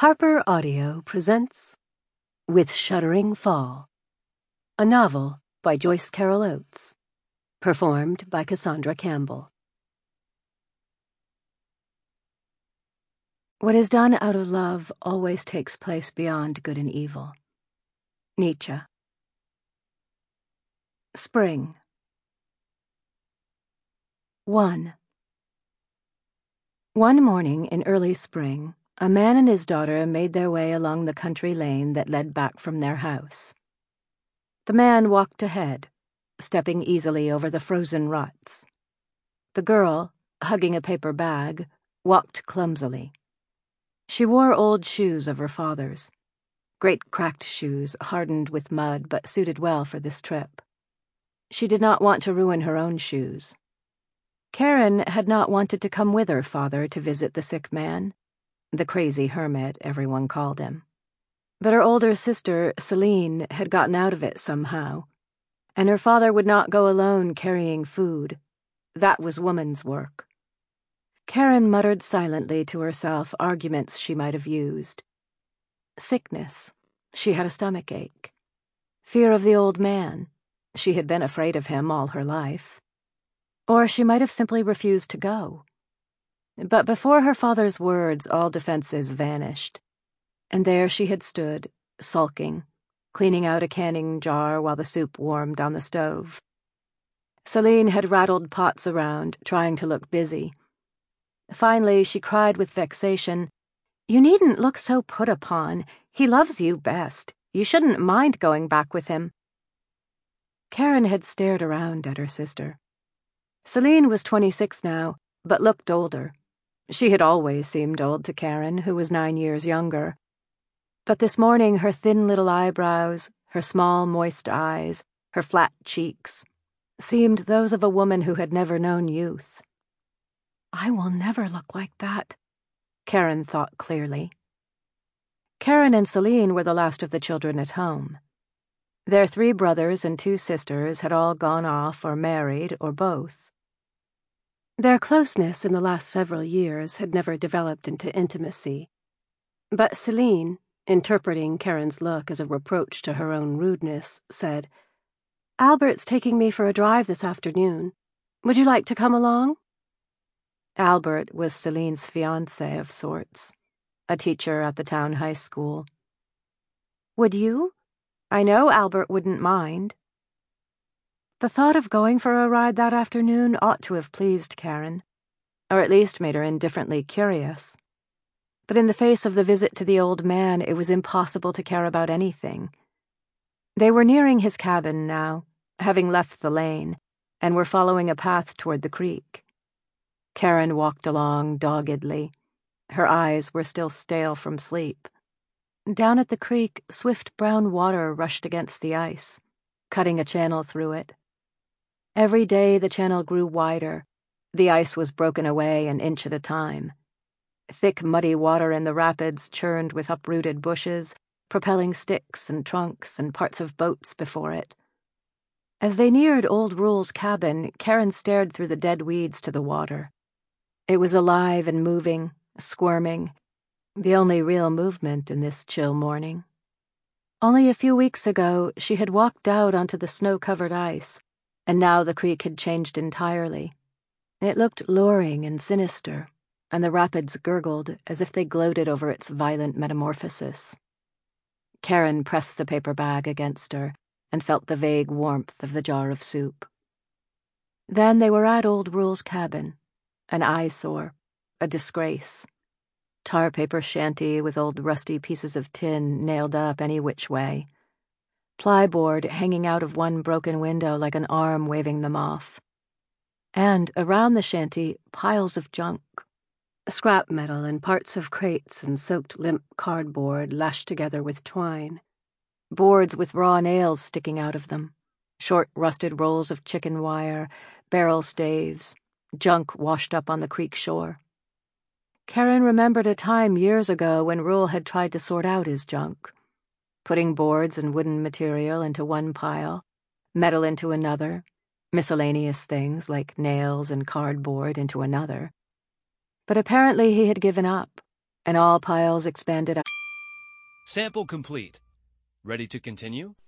Harper Audio presents With Shuddering Fall, a novel by Joyce Carol Oates, performed by Cassandra Campbell. What is done out of love always takes place beyond good and evil. Nietzsche. Spring. 1. One morning in early spring, a man and his daughter made their way along the country lane that led back from their house. The man walked ahead, stepping easily over the frozen ruts. The girl, hugging a paper bag, walked clumsily. She wore old shoes of her father's, great cracked shoes hardened with mud but suited well for this trip. She did not want to ruin her own shoes. Karen had not wanted to come with her father to visit the sick man, the crazy hermit everyone called him. But her older sister, Celine, had gotten out of it somehow, and her father would not go alone carrying food. That was woman's work. Karen muttered silently to herself arguments she might have used. Sickness. She had a stomach ache. Fear of the old man. She had been afraid of him all her life. Or she might have simply refused to go. But before her father's words, all defenses vanished, and there she had stood, sulking, cleaning out a canning jar while the soup warmed on the stove. Celine had rattled pots around, trying to look busy. Finally, she cried with vexation, "You needn't look so put upon. He loves you best. You shouldn't mind going back with him." Karen had stared around at her sister. Celine was 26 now, but looked older. She had always seemed old to Karen, who was 9 years younger. But this morning her thin little eyebrows, her small moist eyes, her flat cheeks, seemed those of a woman who had never known youth. "I will never look like that," Karen thought clearly. Karen and Celine were the last of the children at home. Their 3 brothers and 2 sisters had all gone off or married or both. Their closeness in the last several years had never developed into intimacy. But Celine, interpreting Karen's look as a reproach to her own rudeness, said, "Albert's taking me for a drive this afternoon. Would you like to come along?" Albert was Celine's fiancé of sorts, a teacher at the town high school. "Would you? I know Albert wouldn't mind." The thought of going for a ride that afternoon ought to have pleased Karen, or at least made her indifferently curious. But in the face of the visit to the old man, it was impossible to care about anything. They were nearing his cabin now, having left the lane, and were following a path toward the creek. Karen walked along doggedly. Her eyes were still stale from sleep. Down at the creek, swift brown water rushed against the ice, cutting a channel through it. Every day the channel grew wider. The ice was broken away an inch at a time. Thick, muddy water in the rapids churned with uprooted bushes, propelling sticks and trunks and parts of boats before it. As they neared Old Rule's cabin, Karen stared through the dead weeds to the water. It was alive and moving, squirming, the only real movement in this chill morning. Only a few weeks ago, she had walked out onto the snow-covered ice, and now the creek had changed entirely. It looked luring and sinister, and the rapids gurgled as if they gloated over its violent metamorphosis. Karen pressed the paper bag against her and felt the vague warmth of the jar of soup. Then they were at Old Rule's cabin, an eyesore, a disgrace. Tar paper shanty with old rusty pieces of tin nailed up any which way. Plyboard hanging out of one broken window like an arm waving them off. And around the shanty, piles of junk. Scrap metal and parts of crates and soaked limp cardboard lashed together with twine. Boards with raw nails sticking out of them. Short rusted rolls of chicken wire, barrel staves, junk washed up on the creek shore. Karen remembered a time years ago when Rule had tried to sort out his junk, putting boards and wooden material into one pile, metal into another, miscellaneous things like nails and cardboard into another. But apparently he had given up, and all piles expanded out. Sample complete. Ready to continue?